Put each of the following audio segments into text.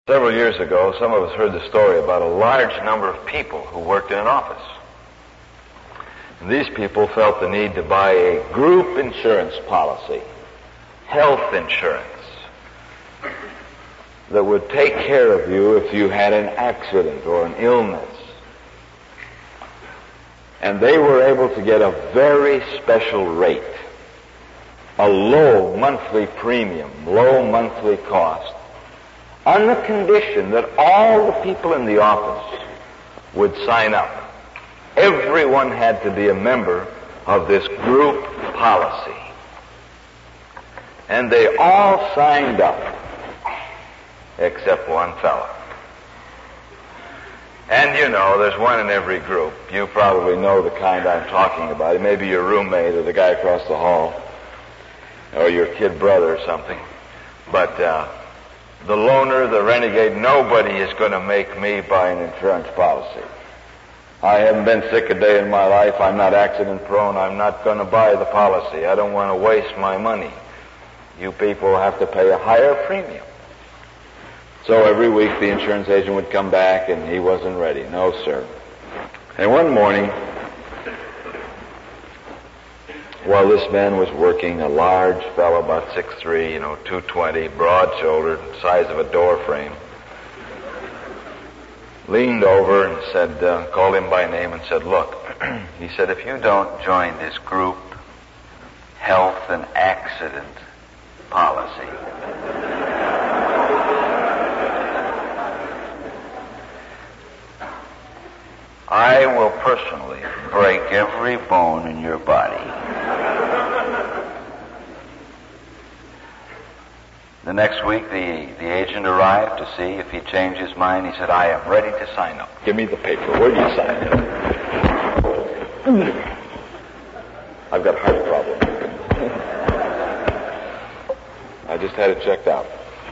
Several years ago, some of us heard the story about a large number of people who worked in an office. And these people felt the need to buy a group insurance policy, health insurance, that would take care of you if you had an accident or an illness. And they were able to get a very special rate, a low monthly premium, low monthly cost, on the condition that all the people in the office would sign up. Everyone had to be a member of this group policy. And they all signed up, except one fellow. And you know, there's one in every group. You probably know the kind I'm talking about. It may be your roommate or the guy across the hall, or your kid brother or something. But the loner, the renegade, nobody is going to make me buy an insurance policy. I haven't been sick a day in my life. I'm not accident prone. I'm not going to buy the policy. I don't want to waste my money. You people have to pay a higher premium. So every week the insurance agent would come back and he wasn't ready. No, sir. And one morning, while this man was working, a large fellow, about 6'3", 220, broad-shouldered, size of a door frame, leaned over and said, called him by name and said, "Look," he said, "if you don't join this group health and accident policy, I will personally break every bone in your body." The next week, the agent arrived to see if he'd changed his mind. He said, "I am ready to sign up." "Give me the paper. Where do you sign it?" "I've got a heart problem. I just had it checked out."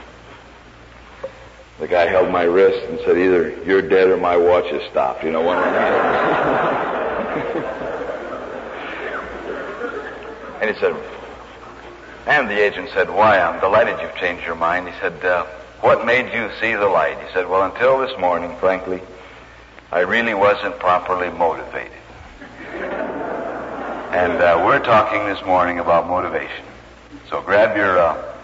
The guy held my wrist and said, "Either you're dead or my watch is stopped." You know, one or another. And he said, and the agent said, "Why, I'm delighted you've changed your mind." He said, "What made you see the light?" He said, "Well, until this morning, frankly, I really wasn't properly motivated." And we're talking this morning about motivation. So grab your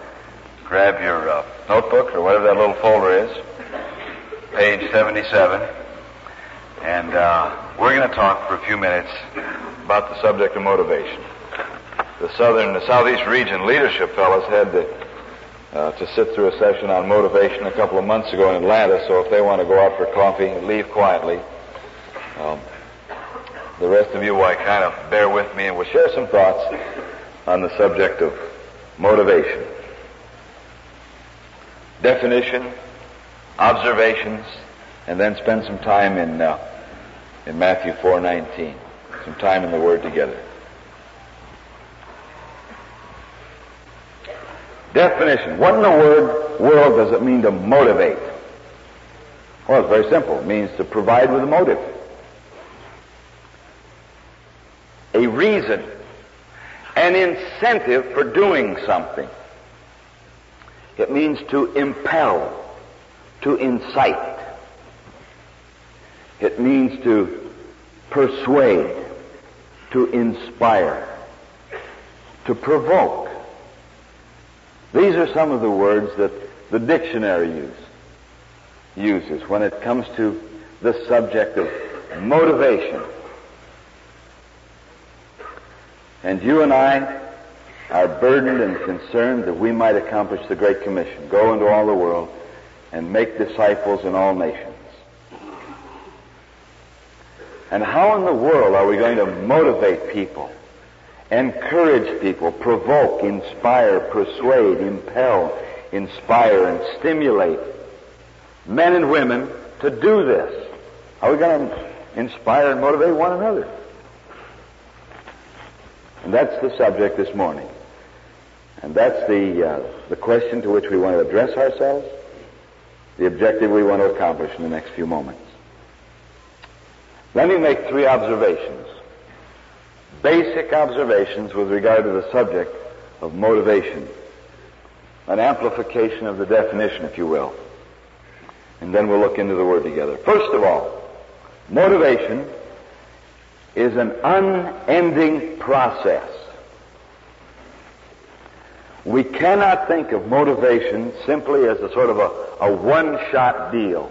notebook or whatever that little folder is, page 77, and we're going to talk for a few minutes about the subject of motivation. The Southeast region leadership fellows had to sit through a session on motivation a couple of months ago in Atlanta, so if they want to go out for coffee and leave quietly, the rest of you, why, kind of bear with me and we'll share some thoughts on the subject of motivation. Definition, observations, and then spend some time in Matthew 4:19, some time in the Word together. Definition. What in the world does it mean to motivate? Well, it's very simple. It means to provide with a motive. A reason. An incentive for doing something. It means to impel, to incite. It means to persuade, to inspire, to provoke. These are some of the words that the dictionary uses when it comes to the subject of motivation. And you and I are burdened and concerned that we might accomplish the Great Commission, go into all the world and make disciples in all nations. And how in the world are we going to motivate people, encourage people, provoke, inspire, persuade, impel, inspire, and stimulate men and women to do this? How are we going to inspire and motivate one another? And that's the subject this morning. And that's the question to which we want to address ourselves, the objective we want to accomplish in the next few moments. Let me make three observations. Basic observations with regard to the subject of motivation. An amplification of the definition, if you will. And then we'll look into the Word together. First of all, motivation is an unending process. We cannot think of motivation simply as a sort of a one-shot deal.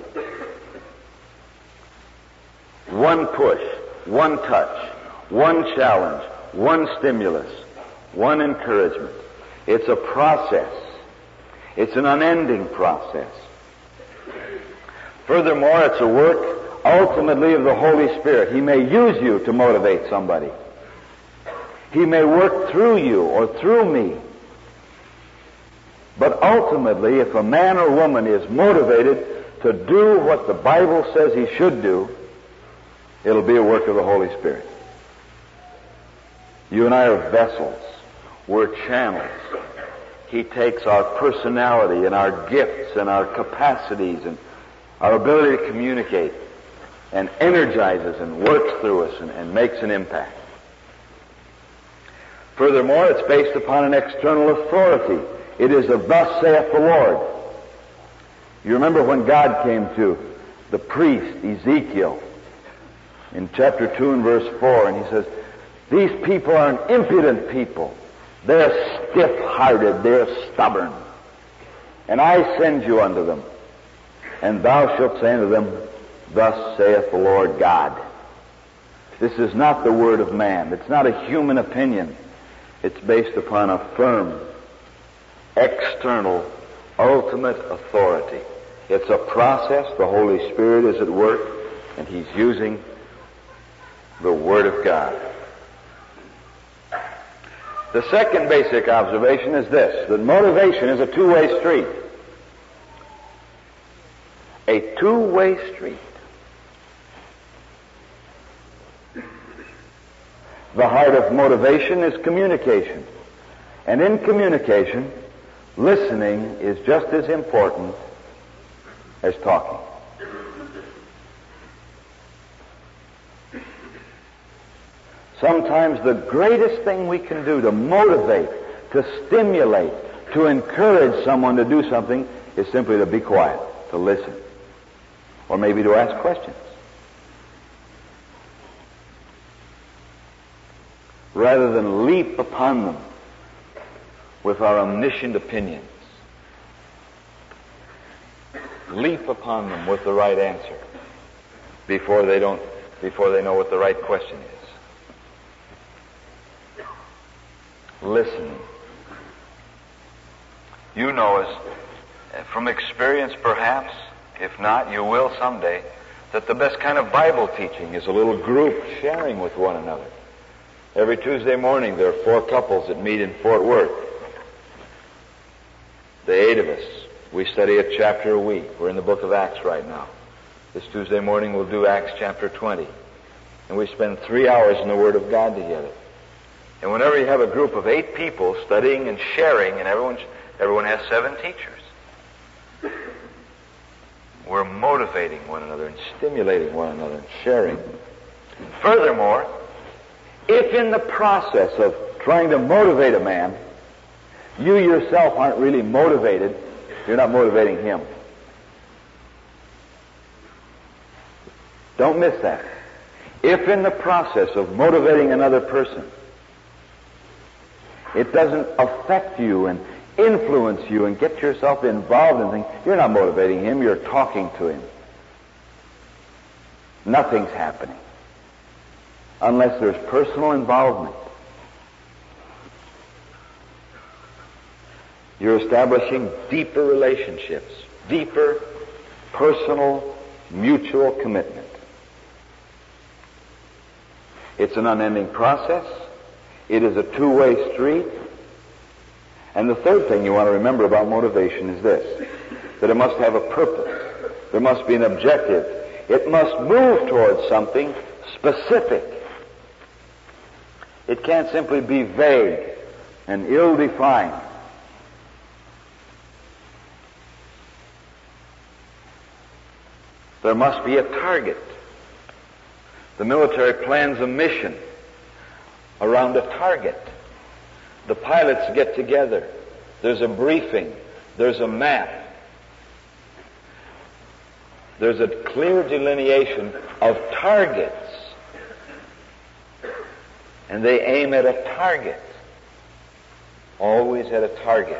One push, one touch, one challenge, one stimulus, one encouragement. It's a process. It's an unending process. Furthermore, it's a work ultimately of the Holy Spirit. He may use you to motivate somebody. He may work through you or through me. But ultimately, if a man or woman is motivated to do what the Bible says he should do, it'll be a work of the Holy Spirit. You and I are vessels. We're channels. He takes our personality and our gifts and our capacities and our ability to communicate and energizes and works through us and makes an impact. Furthermore, it's based upon an external authority. It is a thus saith the Lord. You remember when God came to the priest Ezekiel in chapter 2 and verse 4, and he says, these people are an impudent people. They're stiff-hearted. They're stubborn. And I send you unto them. And thou shalt say unto them, thus saith the Lord God. This is not the word of man. It's not a human opinion. It's based upon a firm, external, ultimate authority. It's a process. The Holy Spirit is at work, and He's using the Word of God. The second basic observation is this, that motivation is a two-way street. A two-way street. The heart of motivation is communication. And in communication, listening is just as important as talking. Sometimes the greatest thing we can do to motivate, to stimulate, to encourage someone to do something is simply to be quiet, to listen, or maybe to ask questions. Rather than leap upon them with our omniscient opinions. Leap upon them with the right answer before they know what the right question is. Listening. You know as from experience perhaps, if not, you will someday, that the best kind of Bible teaching is a little group sharing with one another. Every Tuesday morning there are 4 couples that meet in Fort Worth. The 8 of us, we study a chapter a week. We're in the book of Acts right now. This Tuesday morning we'll do Acts chapter 20. And we spend 3 hours in the Word of God together. And whenever you have a group of 8 people studying and sharing, and everyone has 7 teachers, we're motivating one another and stimulating one another and sharing. Furthermore, if in the process of trying to motivate a man, you yourself aren't really motivated, you're not motivating him. Don't miss that. If in the process of motivating another person, it doesn't affect you and influence you and get yourself involved in things, you're not motivating him, you're talking to him. Nothing's happening unless there's personal involvement. You're establishing deeper relationships, deeper personal mutual commitment. It's an unending process. It is a two-way street. And the third thing you want to remember about motivation is this, that it must have a purpose. There must be an objective. It must move towards something specific. It can't simply be vague and ill-defined. There must be a target. The military plans a mission around a target. The pilots get together. There's a briefing. There's a map. there's a clear delineation of targets. And they aim at a target. Always at a target.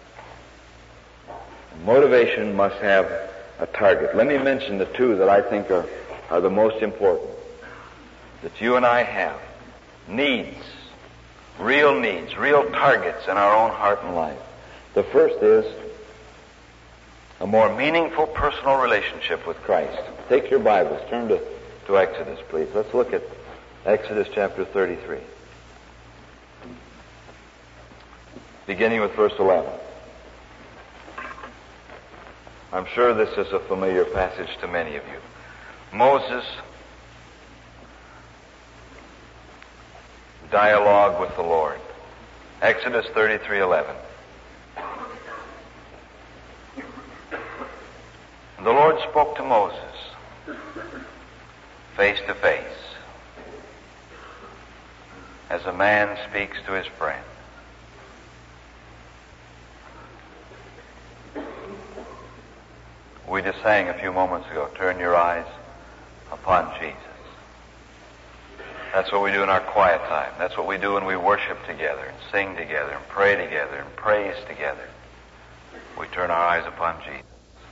Motivation must have a target. Let me mention the two that I think are the most important. That you and I have. Needs. Real targets in our own heart and life. The first is a more meaningful personal relationship with Christ. Take your Bibles. Turn to Exodus, please. Let's look at Exodus chapter 33. Beginning with verse 11. I'm sure this is a familiar passage to many of you. Moses' dialogue with the Lord. Exodus 33:11. The Lord spoke to Moses face to face, as a man speaks to his friend. We just sang a few moments ago, turn your eyes upon Jesus. That's what we do in our quiet time. That's what we do when we worship together and sing together and pray together and praise together. We turn our eyes upon Jesus.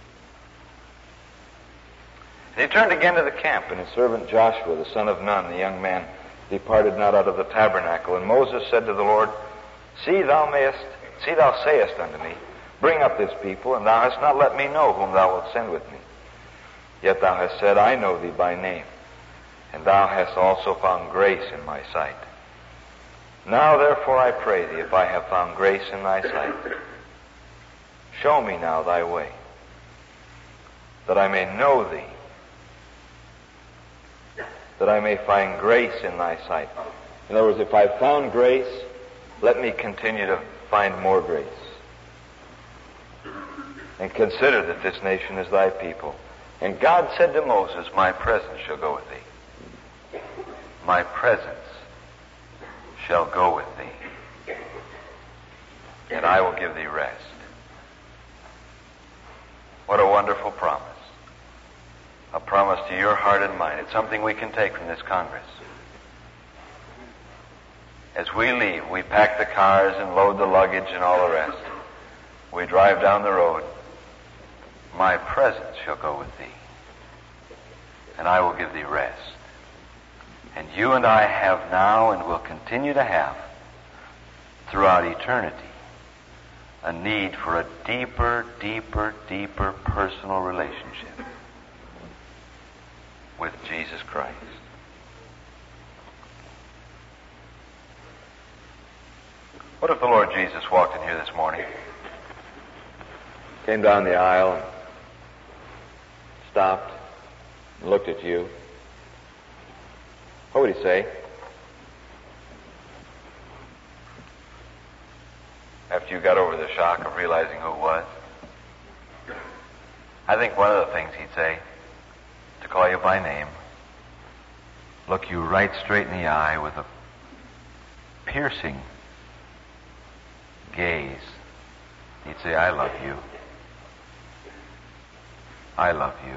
And he turned again to the camp, and his servant Joshua, the son of Nun, the young man, departed not out of the tabernacle. And Moses said to the Lord, See, thou sayest unto me, Bring up this people, and thou hast not let me know whom thou wilt send with me. Yet thou hast said, I know thee by name, and thou hast also found grace in my sight. Now therefore I pray thee, if I have found grace in thy sight, show me now thy way, that I may know thee, that I may find grace in thy sight. In other words, if I've found grace, let me continue to find more grace. And consider that this nation is thy people. And God said to Moses, My presence shall go with thee. My presence shall go with thee. And I will give thee rest. What a wonderful promise. A promise to your heart and mine. It's something we can take from this Congress. As we leave, we pack the cars and load the luggage and all the rest. We drive down the road. My presence shall go with thee, and I will give thee rest. And you and I have now and will continue to have throughout eternity a need for a deeper personal relationship with Jesus Christ. What if the Lord Jesus walked in here this morning, came down the aisle, and stopped and looked at you? What would he say? After you got over the shock of realizing who it was? I think one of the things he'd say, to call you by name, look you right straight in the eye with a piercing gaze. He'd say, I love you. I love you.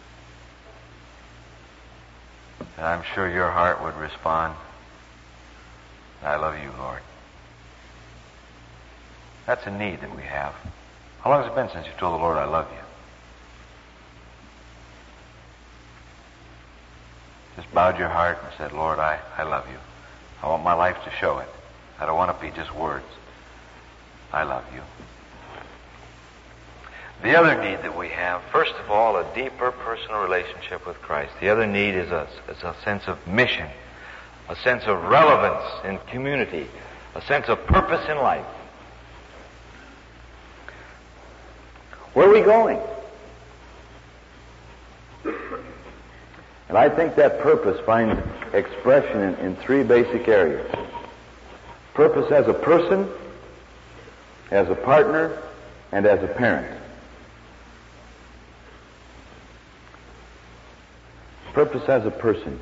And I'm sure your heart would respond, I love you, Lord. That's a need that we have. How long has it been since you told the Lord, I love you? Just bowed your heart and said, Lord, I love you. I want my life to show it. I don't want it to be just words. I love you. The other need that we have, first of all, a deeper personal relationship with Christ. The other need is a sense of mission, a sense of relevance in community, a sense of purpose in life. Where are we going? And I think that purpose finds expression in three basic areas. Purpose as a person, as a partner, and as a parent. Purpose as a person.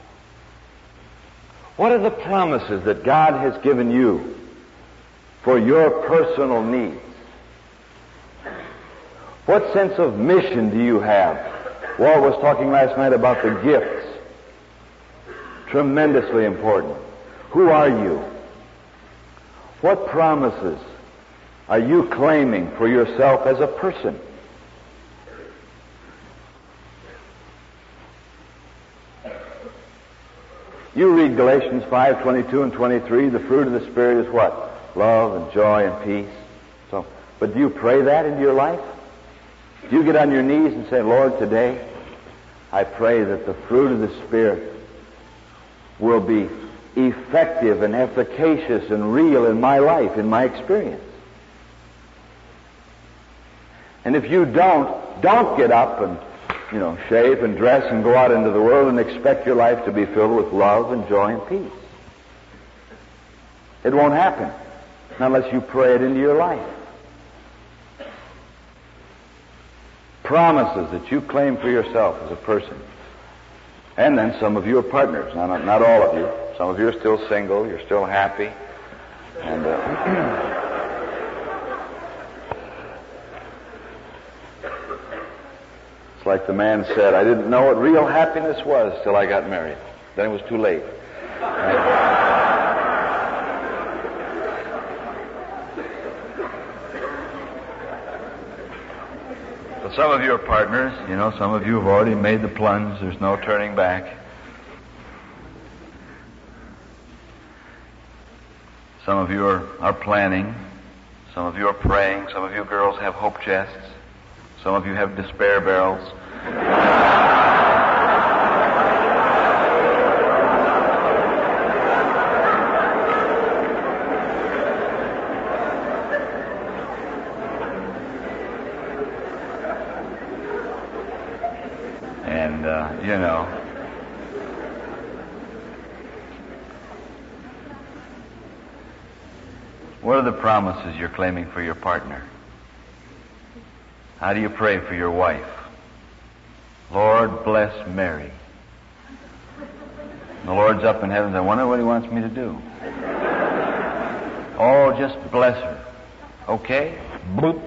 What are the promises that God has given you for your personal needs? What sense of mission do you have Walt was talking last night about the gifts. Tremendously important. Who are you? What promises are you claiming for yourself as a person? You read Galatians 5:22 and 23. The fruit of the Spirit is what? Love and joy and peace. But do you pray that into your life? Do you get on your knees and say, Lord, today I pray that the fruit of the Spirit will be effective and efficacious and real in my life, in my experience. And if you don't get up and, shave and dress and go out into the world and expect your life to be filled with love and joy and peace. It won't happen unless you pray it into your life. Promises that you claim for yourself as a person. And then some of you are partners. Not all of you. Some of you are still single. You're still happy. And it's like the man said, I didn't know what real happiness was till I got married. Then it was too late. But some of you are partners. Some of you have already made the plunge. There's no turning back. Some of you are planning. Some of you are praying. Some of you girls have hope chests. Some of you have despair barrels. What are the promises you're claiming for your partner? How do you pray for your wife? Lord, bless Mary. The Lord's up in heaven. I wonder what He wants me to do. Oh, just bless her. Okay? Boop.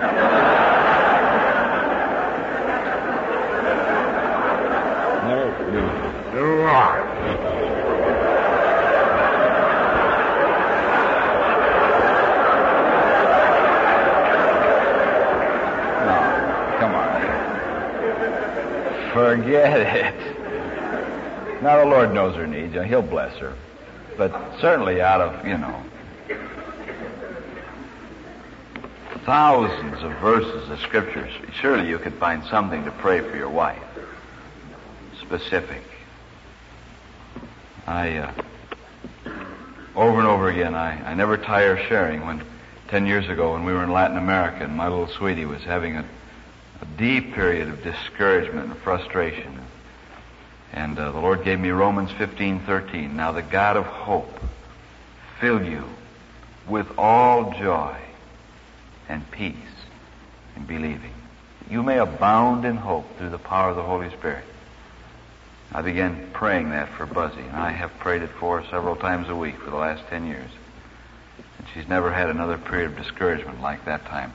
Forget it. Now, the Lord knows her needs. He'll bless her. But certainly out of, thousands of verses of scriptures, surely you could find something to pray for your wife. Specific. Over and over again, I never tire sharing when 10 years ago when we were in Latin America and my little sweetie was having a deep period of discouragement and frustration. And the Lord gave me Romans 15:13. Now the God of hope fill you with all joy and peace in believing. You may abound in hope through the power of the Holy Spirit. I began praying that for Buzzy, and I have prayed it for her several times a week for the last 10 years. And she's never had another period of discouragement like that time.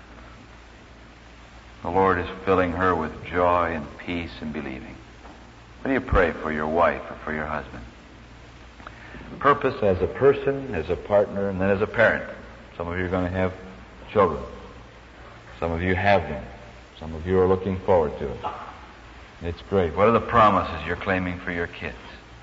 The Lord is filling her with joy and peace and believing. What do you pray for your wife or for your husband? Purpose as a person, as a partner, and then as a parent. Some of you are going to have children. Some of you have them. Some of you are looking forward to it. It's great. What are the promises you're claiming for your kids?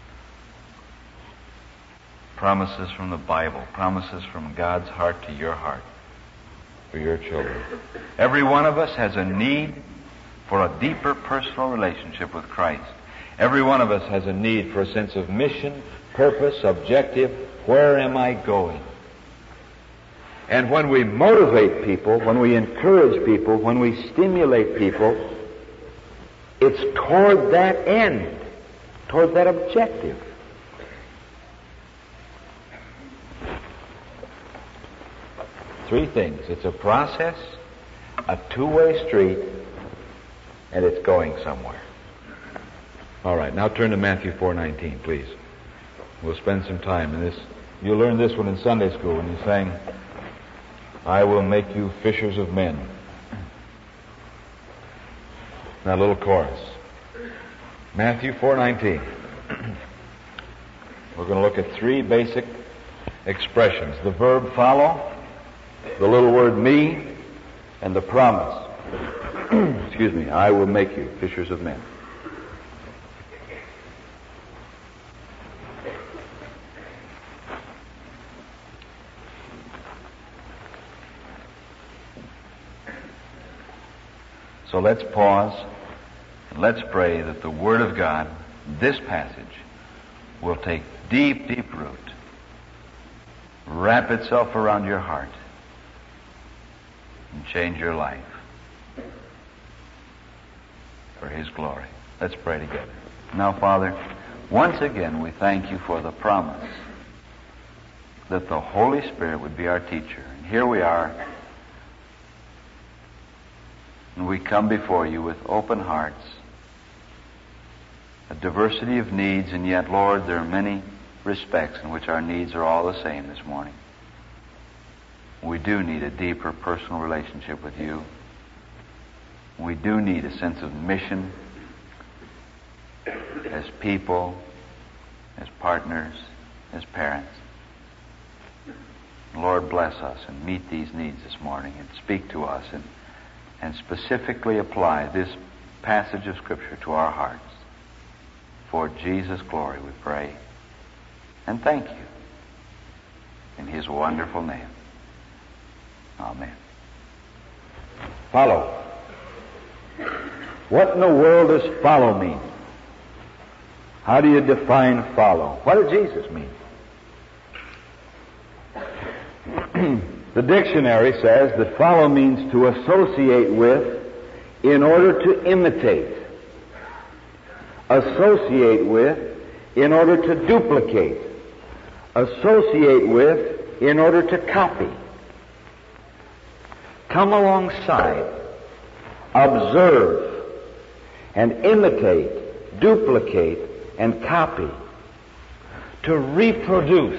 Promises from the Bible. Promises from God's heart to your heart. For your children. Every one of us has a need for a deeper personal relationship with Christ. Every one of us has a need for a sense of mission, purpose, objective. Where am I going? And when we motivate people, when we encourage people, when we stimulate people, it's toward that end, toward that objective. Three things. It's a process, a two-way street, and it's going somewhere. All right, now turn to Matthew 4:19, please. We'll spend some time in this. You learned this one in Sunday school when you sang, I will make you fishers of men. That little chorus. Matthew 4:19. We're going to look at three basic expressions. The verb follow, the little word me, and the promise. Excuse me, I will make you fishers of men. So let's pause and let's pray that the Word of God, this passage, will take deep, deep root, wrap itself around your heart, and change your life for His glory. Let's pray together. Now, Father, once again we thank you for the promise that the Holy Spirit would be our teacher. And here we are, and we come before you with open hearts, a diversity of needs, and yet, Lord, there are many respects in which our needs are all the same this morning. We do need a deeper personal relationship with you. We do need a sense of mission as people, as partners, as parents. Lord, bless us and meet these needs this morning and speak to us and specifically apply this passage of Scripture to our hearts. For Jesus' glory we pray and thank you. In His wonderful name. Amen. Follow. What in the world does follow mean? How do you define follow? What did Jesus mean? The dictionary says that follow means to associate with in order to imitate. Associate with in order to duplicate. Associate with in order to copy. Come alongside, observe, and imitate, duplicate, and copy. To reproduce.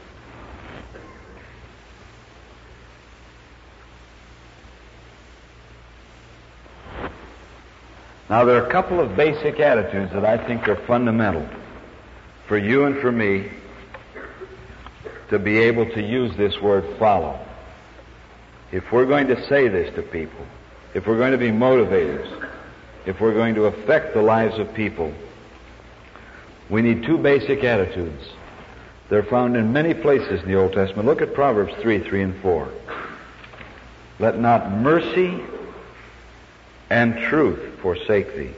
Now, there are a couple of basic attitudes that I think are fundamental for you and for me to be able to use this word follow. If we're going to say this to people, if we're going to be motivators, if we're going to affect the lives of people, we need two basic attitudes. They're found in many places in the Old Testament. Look at Proverbs 3 and 4. Let not mercy and truth forsake thee.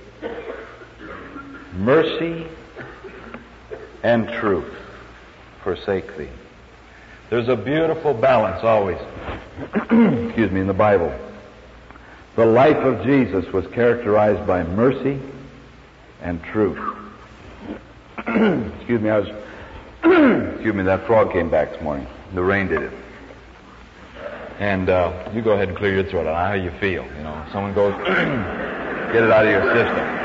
Mercy and truth forsake thee. There's a beautiful balance always, excuse me, in the Bible. The life of Jesus was characterized by mercy and truth. Excuse me, excuse me, that frog came back this morning. The rain did it. And you go ahead and clear your throat. I don't know how you feel. You know, someone goes, get it out of your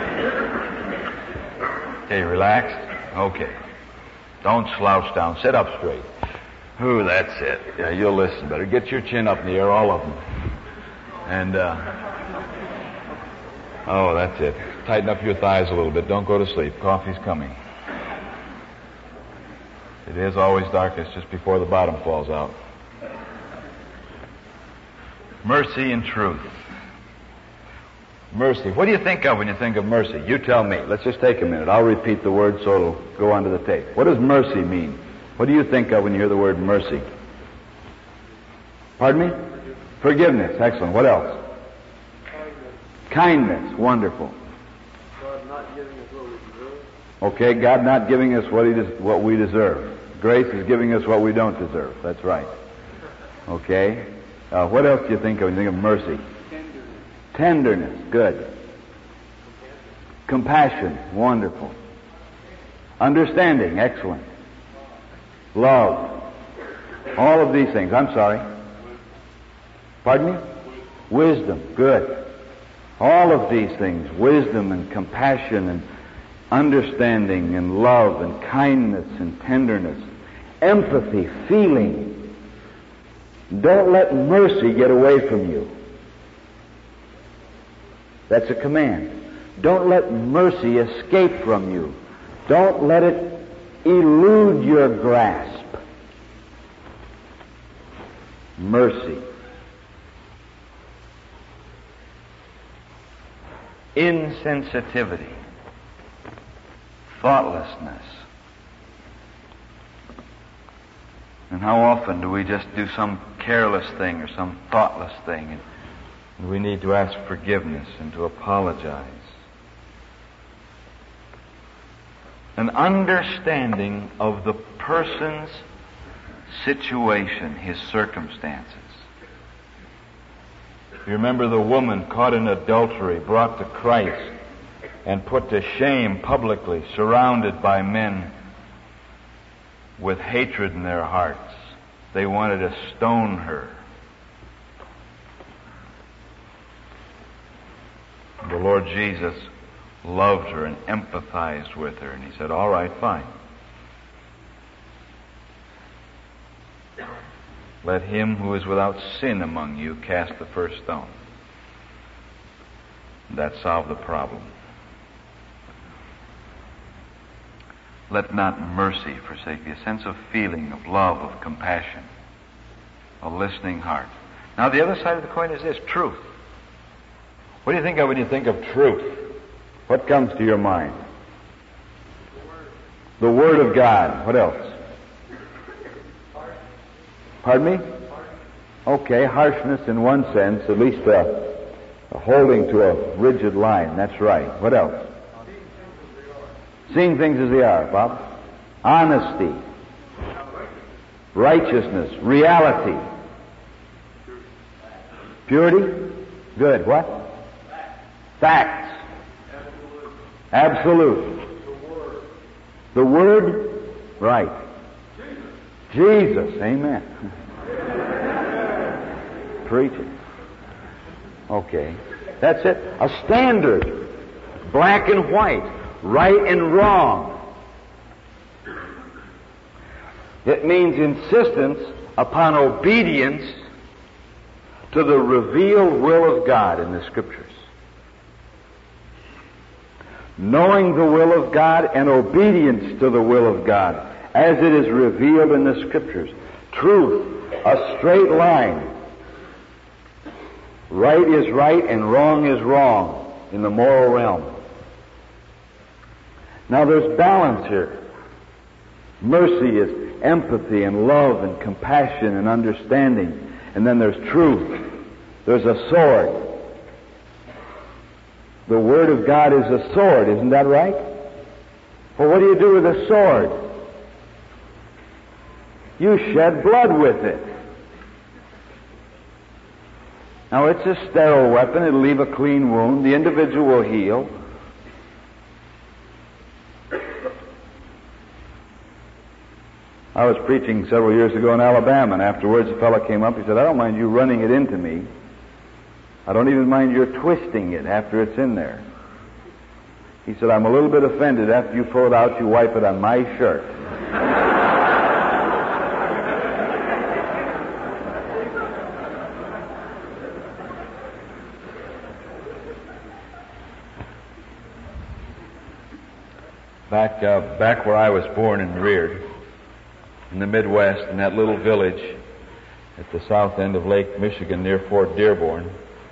system. Okay, relaxed? Okay. Don't slouch down. Sit up straight. Ooh, that's it. Yeah, you'll listen better. Get your chin up in the air, all of them. And, oh, that's it. Tighten up your thighs a little bit. Don't go to sleep. Coffee's coming. It is always darkest just before the bottom falls out. Mercy and truth. Mercy. What do you think of when you think of mercy? You tell me. Let's just take a minute. I'll repeat the word so it'll go onto the tape. What does mercy mean? What do you think of when you hear the word mercy? Pardon me? Forgiveness. Excellent. What else? Kindness. Wonderful. God not giving us what we deserve. Okay, God not giving us what we deserve. Grace is giving us what we don't deserve. That's right. Okay. What else do you think of when you think of mercy? Tenderness. Good. Compassion. Wonderful. Understanding. Excellent. Love. All of these things. I'm sorry. Pardon me? Wisdom. Good. All of these things. Wisdom and compassion and understanding and love and kindness and tenderness. Empathy. Feeling. Don't let mercy get away from you. That's a command. Don't let mercy escape from you. Don't let it elude your grasp. Mercy. Insensitivity. Thoughtlessness. And how often do we just do some careless thing or some thoughtless thing, and we need to ask forgiveness and to apologize. An understanding of the person's situation, his circumstances. You remember the woman caught in adultery, brought to Christ, and put to shame publicly, surrounded by men with hatred in their hearts. They wanted to stone her. The Lord Jesus loved her and empathized with her, and he said, all right, fine. Let him who is without sin among you cast the first stone. That solved the problem. Let not mercy forsake you. A sense of feeling, of love, of compassion, a listening heart. Now the other side of the coin is this, truth. What do you think of when you think of truth? What comes to your mind? The Word of God. What else? Pardon me? Okay, harshness in one sense, at least a holding to a rigid line. That's right. What else? Seeing things as they are, Bob. Honesty. Righteousness. Reality. Purity? Good. What? Facts. Absolute. The Word? Right. Jesus. Amen. Preach it. Okay. That's it. A standard. Black and white. Right and wrong. It means insistence upon obedience to the revealed will of God in the Scriptures. Knowing the will of God and obedience to the will of God as it is revealed in the Scriptures. Truth, a straight line. Right is right and wrong is wrong in the moral realm. Now there's balance here. Mercy is empathy and love and compassion and understanding. And then there's truth. There's a sword. The Word of God is a sword, isn't that right? Well, what do you do with a sword? You shed blood with it. Now it's a sterile weapon. It'll leave a clean wound. The individual will heal. I was preaching several years ago in Alabama, and afterwards a fellow came up. He said, I don't mind you running it into me. I don't even mind your twisting it after it's in there. He said, I'm a little bit offended. After you pull it out, you wipe it on my shirt. Back where I was born and reared, in the Midwest, in that little village at the south end of Lake Michigan near Fort Dearborn,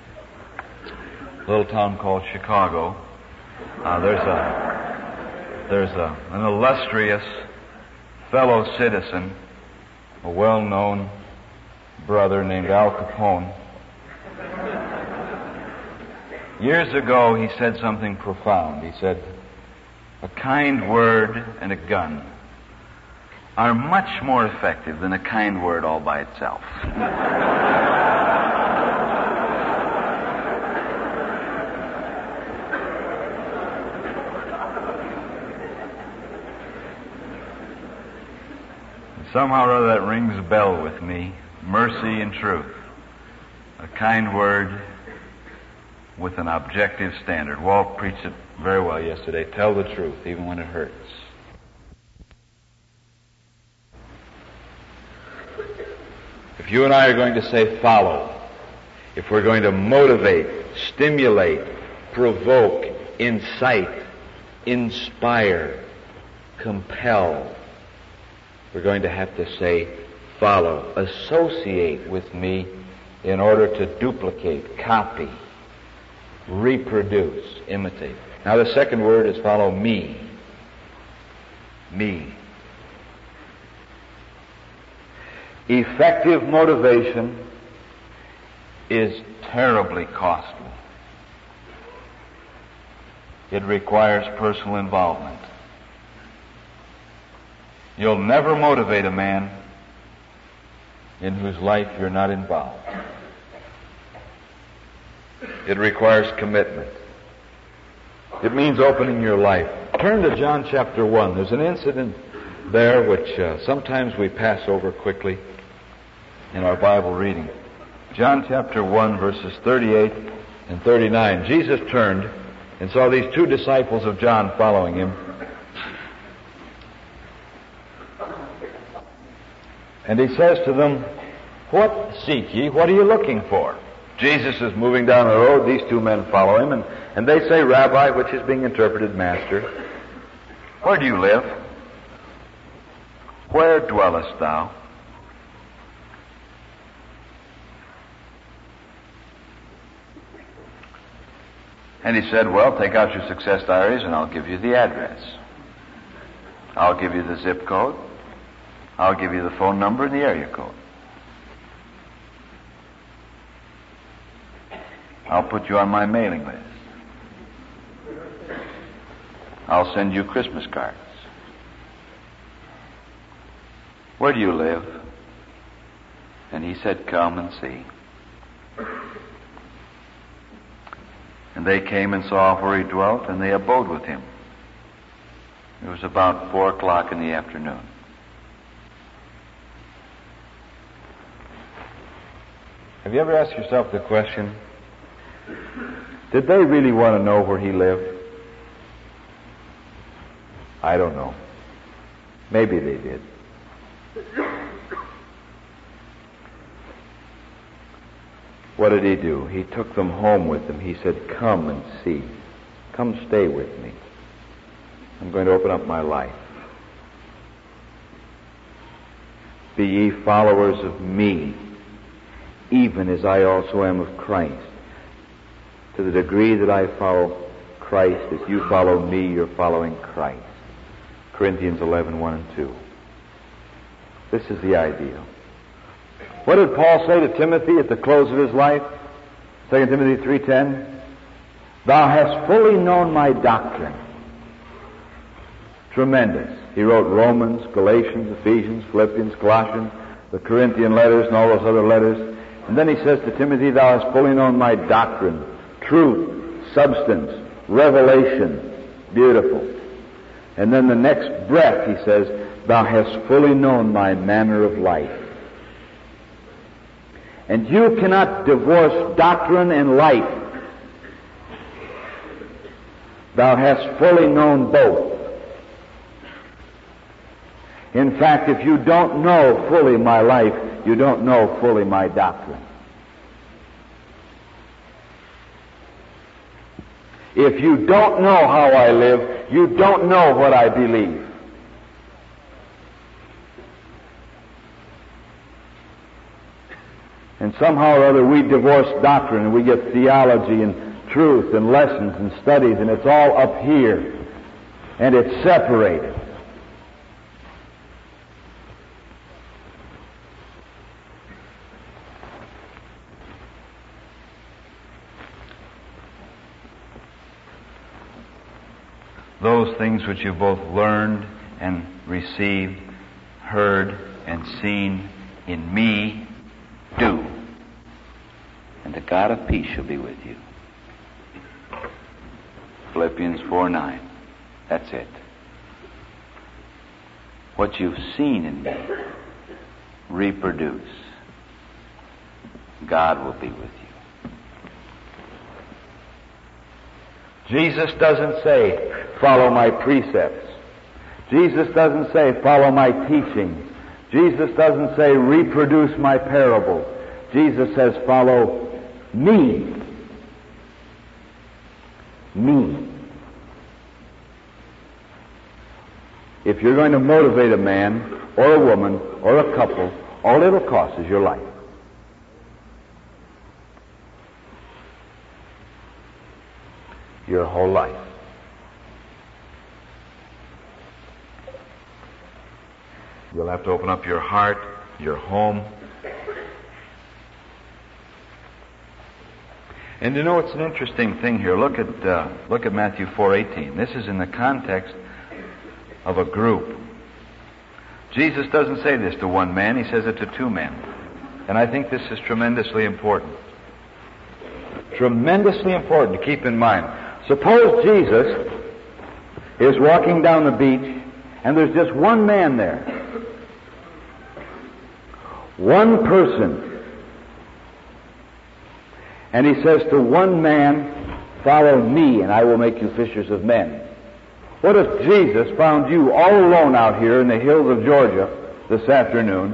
a little town called Chicago. There's an illustrious fellow citizen, a well-known brother named Al Capone. Years ago, he said something profound. He said, a kind word and a gun are much more effective than a kind word all by itself. Somehow or other that rings a bell with me. Mercy and truth. A kind word with an objective standard. Walt preached it very well yesterday. Tell the truth, even when it hurts. If you and I are going to say follow, if we're going to motivate, stimulate, provoke, incite, inspire, compel. We're going to have to say follow, associate with me in order to duplicate, copy, reproduce, imitate. Now the second word is follow me. Me. Effective motivation is terribly costly. It requires personal involvement. You'll never motivate a man in whose life you're not involved. It requires commitment. It means opening your life. Turn to John chapter 1. There's an incident there which sometimes we pass over quickly in our Bible reading. John chapter 1, verses 38 and 39. Jesus turned and saw these two disciples of John following him. And he says to them, "What seek ye? What are you looking for?" Jesus is moving down the road. These two men follow him, and they say, "Rabbi," which is being interpreted, "Master, where do you live? Where dwellest thou?" And he said, "Well, take out your success diaries and I'll give you the address. I'll give you the zip code. I'll give you the phone number and the area code. I'll put you on my mailing list. I'll send you Christmas cards. Where do you live?" And he said, "Come and see." And they came and saw where he dwelt, and they abode with him. It was about 4 o'clock in the afternoon. Have you ever asked yourself the question, did they really want to know where he lived? I don't know. Maybe they did. What did he do? He took them home with him. He said, "Come and see. Come stay with me. I'm going to open up my life. Be ye followers of me, even as I also am of Christ. To the degree that I follow Christ, as you follow me, you're following Christ." Corinthians 11:1 and 2. This is the ideal. What did Paul say to Timothy at the close of his life? 2 Timothy 3:10. "Thou hast fully known my doctrine." Tremendous. He wrote Romans, Galatians, Ephesians, Philippians, Colossians, the Corinthian letters, and all those other letters. And then he says to Timothy, "Thou hast fully known my doctrine." Truth, substance, revelation. Beautiful. And then the next breath he says, "Thou hast fully known my manner of life." And you cannot divorce doctrine and life. Thou hast fully known both. In fact, if you don't know fully my life, you don't know fully my doctrine. If you don't know how I live, you don't know what I believe. And somehow or other we divorce doctrine and we get theology and truth and lessons and studies, and it's all up here and it's separated. Those things which you both learned and received, heard and seen in me, do, and the God of peace shall be with you. Philippians 4:9. That's it. What you've seen in me, reproduce. God will be with you. Jesus doesn't say, "Follow my precepts." Jesus doesn't say, "Follow my teaching." Jesus doesn't say, "Reproduce my parable." Jesus says, "Follow me." Me. If you're going to motivate a man or a woman or a couple, all it'll cost is your life. Your whole life. You'll have to open up your heart, your home. And you know, it's an interesting thing here. Look at Matthew 4:18. This is in the context of a group. Jesus doesn't say this to one man, he says it to two men. And I think this is tremendously important. Tremendously important to keep in mind. Suppose Jesus is walking down the beach and there's just one man there. One person. And he says to one man, "Follow me and I will make you fishers of men." What if Jesus found you all alone out here in the hills of Georgia this afternoon?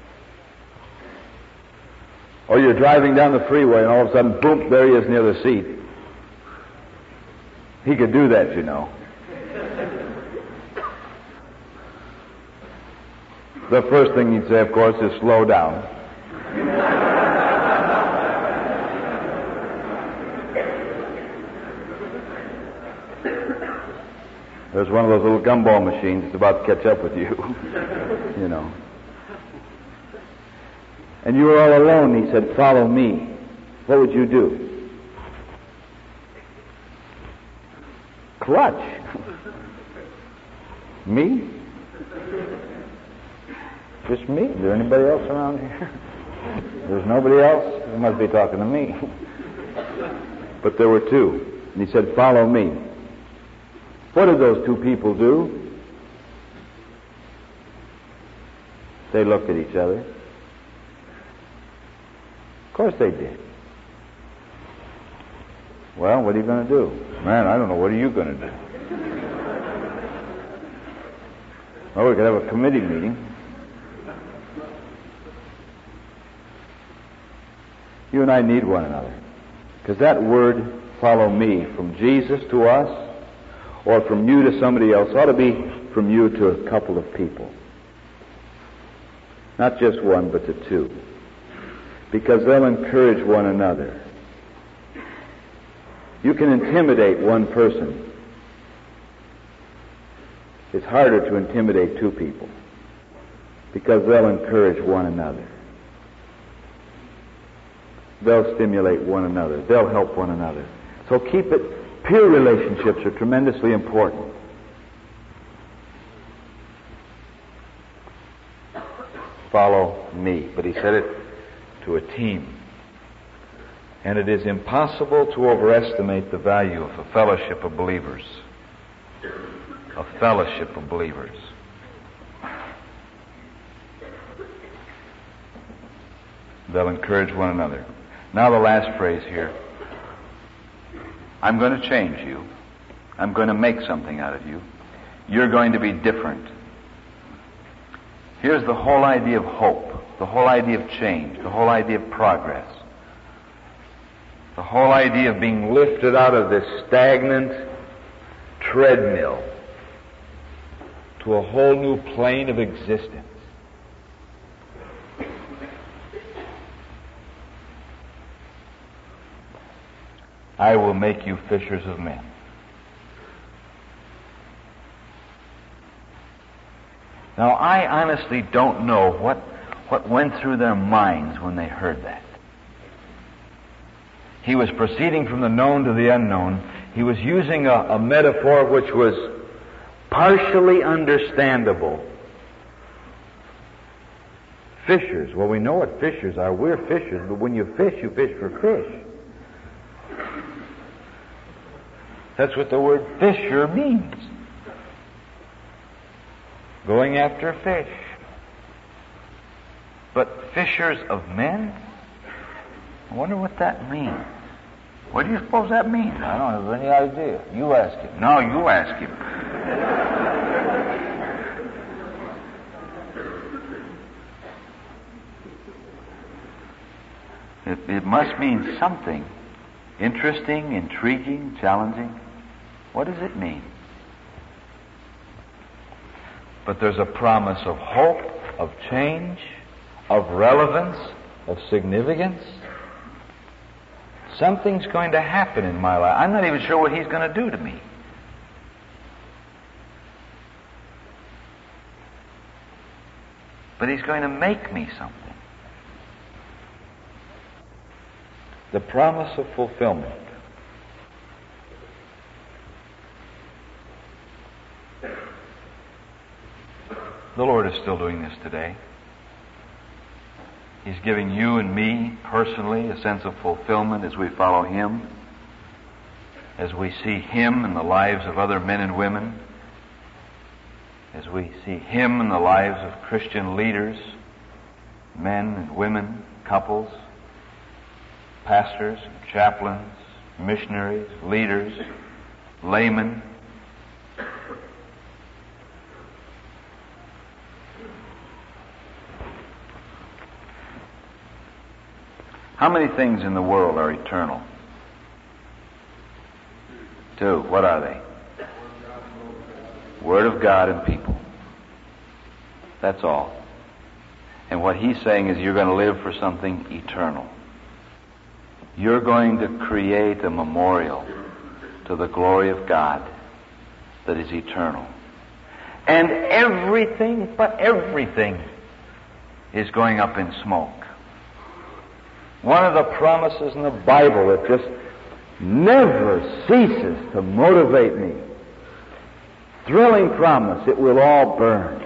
Or you're driving down the freeway and all of a sudden, boom, there he is near the seat. He could do that, you know. The first thing he'd say, of course, is slow down. There's one of those little gumball machines that's about to catch up with you. You know. And you were all alone. He said, "Follow me." What would you do? Clutch. Me? Just me? Is there anybody else around here? There's nobody else? He must be talking to me. But there were two. And he said, "Follow me." What did those two people do? They looked at each other. Of course they did. Well, what are you going to do? Man, I don't know. What are you going to do? Well, we could have a committee meeting. You and I need one another. Because that word, "follow me," from Jesus to us, or from you to somebody else, ought to be from you to a couple of people. Not just one, but to two. Because they'll encourage one another. You can intimidate one person. It's harder to intimidate two people. Because they'll encourage one another. They'll stimulate one another. They'll help one another. So keep it. Peer relationships are tremendously important. Follow me. But he said it to a team. And it is impossible to overestimate the value of a fellowship of believers. A fellowship of believers. They'll encourage one another. Now the last phrase here. I'm going to change you. I'm going to make something out of you. You're going to be different. Here's the whole idea of hope, the whole idea of change, the whole idea of progress, the whole idea of being lifted out of this stagnant treadmill to a whole new plane of existence. I will make you fishers of men. Now, I honestly don't know what went through their minds when they heard that. He was proceeding from the known to the unknown. He was using a metaphor which was partially understandable. Fishers. Well, we know what fishers are. We're fishers, but when you fish for fish. That's what the word fisher means. Going after a fish. But fishers of men? I wonder what that means. What do you suppose that means? I don't have any idea. You ask him. No, you ask him. It must mean something interesting, intriguing, challenging. What does it mean? but there's a promise of hope, of change, of relevance, of significance. Something's going to happen in my life. I'm not even sure what He's going to do to me. But He's going to make me something. The promise of fulfillment. The Lord is still doing this today. He's giving you and me personally a sense of fulfillment as we follow Him, as we see Him in the lives of other men and women, as we see Him in the lives of Christian leaders, men and women, couples, pastors, chaplains, missionaries, leaders, laymen. How many things in the world are eternal? 2. What are they? Word of God and people. That's all. And what He's saying is you're going to live for something eternal. You're going to create a memorial to the glory of God that is eternal. And everything, but everything, is going up in smoke. One of the promises in the Bible that just never ceases to motivate me. Thrilling promise, it will all burn.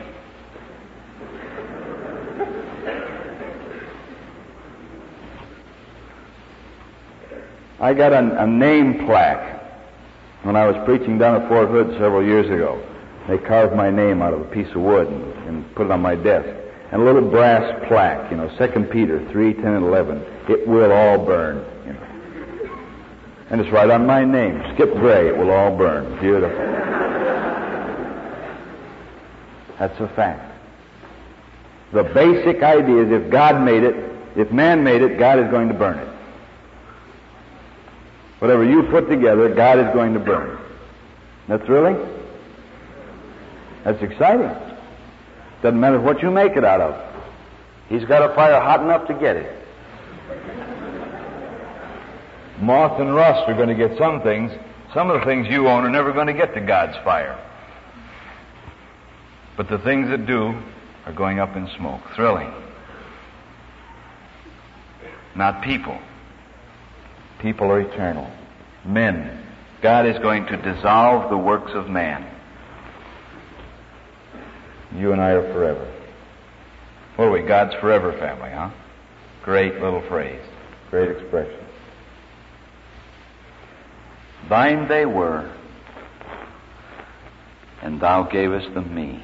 I got a name plaque when I was preaching down at Fort Hood several years ago. They carved my name out of a piece of wood and put it on my desk. And a little brass plaque, 2 Peter 3, 10, and 11. It will all burn, And it's right on my name, Skip Gray, it will all burn. Beautiful. That's a fact. The basic idea is if God made it, if man made it, God is going to burn it. Whatever you put together, God is going to burn. That's thrilling? That's exciting. Doesn't matter what you make it out of. He's got a fire hot enough to get it. Moth and rust are going to get some things. Some of the things you own are never going to get to God's fire. But the things that do are going up in smoke. Thrilling. Not people. People are eternal. Men. God is going to dissolve the works of man. You and I are forever. What are we? God's forever family, huh? Great little phrase. Great expression. Thine they were, and thou gavest them me.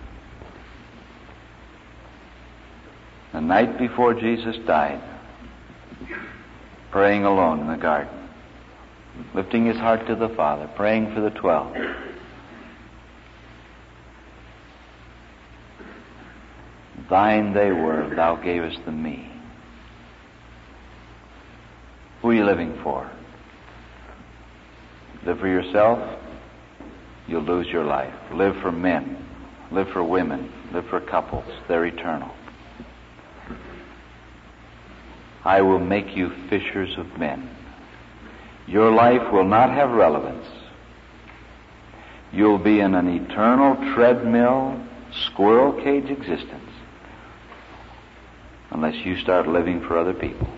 The night before Jesus died, praying alone in the garden, lifting his heart to the Father, praying for the 12. Thine they were, thou gavest them me. Who are you living for? Live for yourself, you'll lose your life. Live for men. Live for women. Live for couples. They're eternal. I will make you fishers of men. Your life will not have relevance. You'll be in an eternal treadmill, squirrel cage existence unless you start living for other people.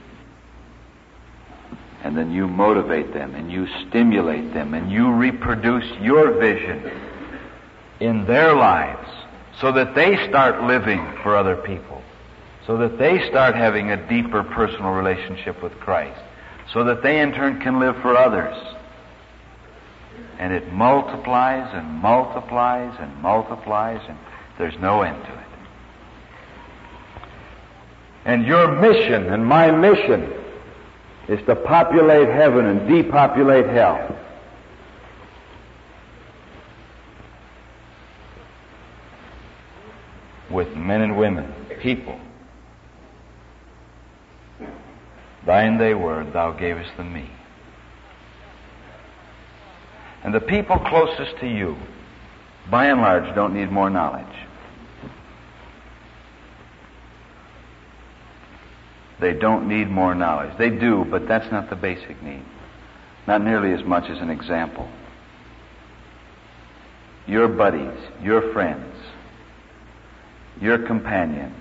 And then you motivate them and you stimulate them and you reproduce your vision in their lives so that they start living for other people, so that they start having a deeper personal relationship with Christ, so that they in turn can live for others. And it multiplies and multiplies and multiplies, and there's no end to it. And your mission and my mission is to populate heaven and depopulate hell. With men and women, people. Thine they were, thou gavest them me. And the people closest to you, by and large, don't need more knowledge. They don't need more knowledge. They do, but that's not the basic need. Not nearly as much as an example. Your buddies, your friends, your companions,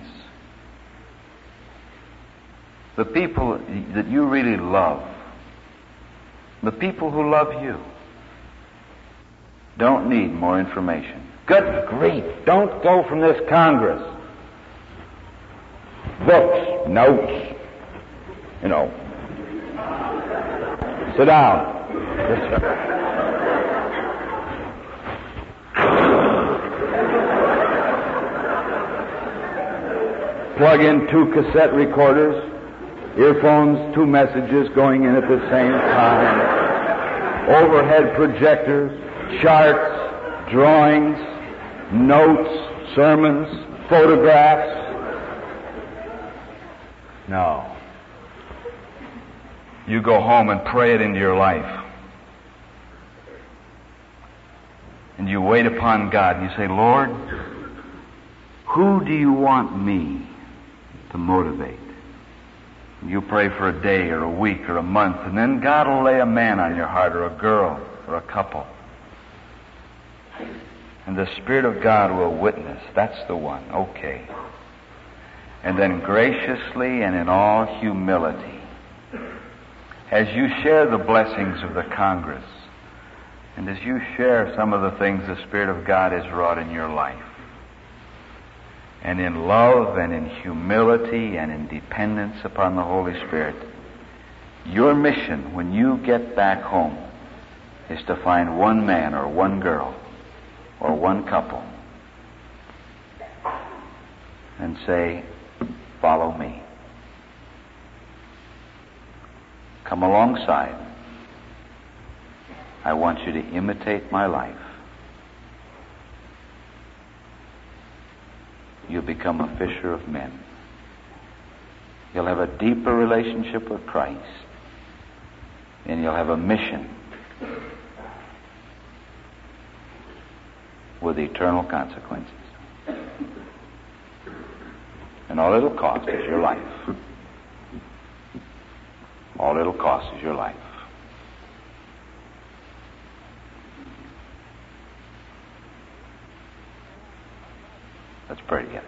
the people that you really love, the people who love you, don't need more information. Good grief, don't go from this Congress. Books, notes, Sit down. Plug in 2 cassette recorders, earphones, 2 messages going in at the same time, overhead projectors, charts, drawings, notes, sermons, photographs. No. You go home and pray it into your life. And you wait upon God and you say, Lord, who do you want me to motivate? And you pray for a day or a week or a month, and then God will lay a man on your heart, or a girl, or a couple. And the Spirit of God will witness, that's the one, okay. And then graciously and in all humility, as you share the blessings of the Congress, and as you share some of the things the Spirit of God has wrought in your life, and in love and in humility and in dependence upon the Holy Spirit, your mission when you get back home is to find one man or one girl or one couple and say, follow me. Come alongside. I want you to imitate my life. You'll become a fisher of men. You'll have a deeper relationship with Christ. And you'll have a mission with eternal consequences. And all it'll cost is your life. All it'll cost is your life. Let's pray together.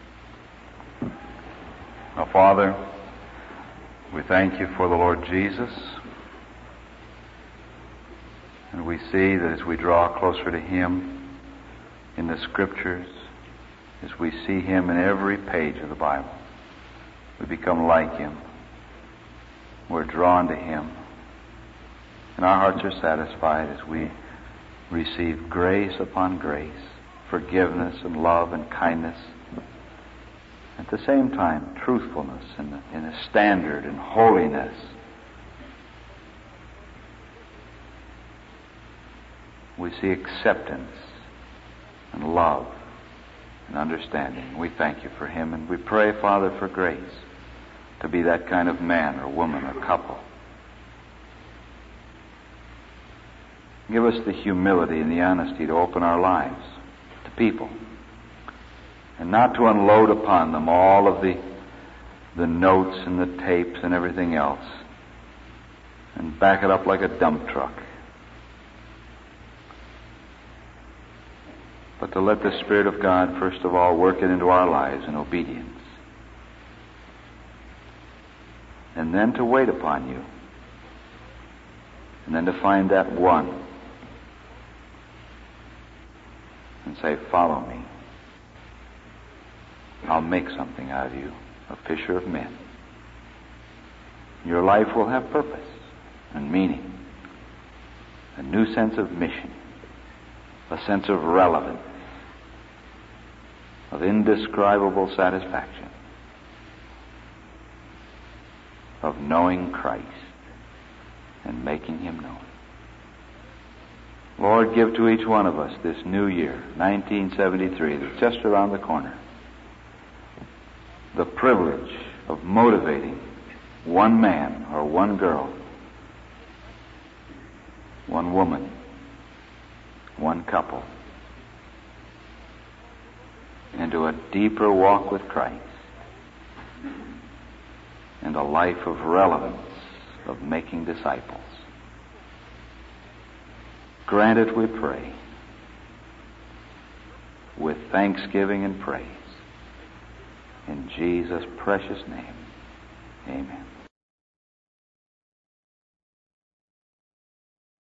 Now, Father, we thank you for the Lord Jesus. And we see that as we draw closer to Him in the Scriptures, as we see Him in every page of the Bible, we become like Him. We're drawn to Him. And our hearts are satisfied as we receive grace upon grace, forgiveness and love and kindness. At the same time, truthfulness in a standard and holiness. We see acceptance and love and understanding. We thank you for Him, and we pray, Father, for grace to be that kind of man or woman or couple. Give us the humility and the honesty to open our lives to people and not to unload upon them all of the notes and the tapes and everything else and back it up like a dump truck. But to let the Spirit of God, first of all, work it into our lives in obedience. And then to wait upon you. And then to find that one. And say, follow me. I'll make something out of you, a fisher of men. Your life will have purpose and meaning, a new sense of mission, a sense of relevance, of indescribable satisfaction, of knowing Christ and making Him known. Lord, give to each one of us this new year, 1973, that's just around the corner, the privilege of motivating one man or one girl, one woman, one couple, into a deeper walk with Christ, and a life of relevance, of making disciples. Grant it, we pray, with thanksgiving and praise. In Jesus' precious name, amen.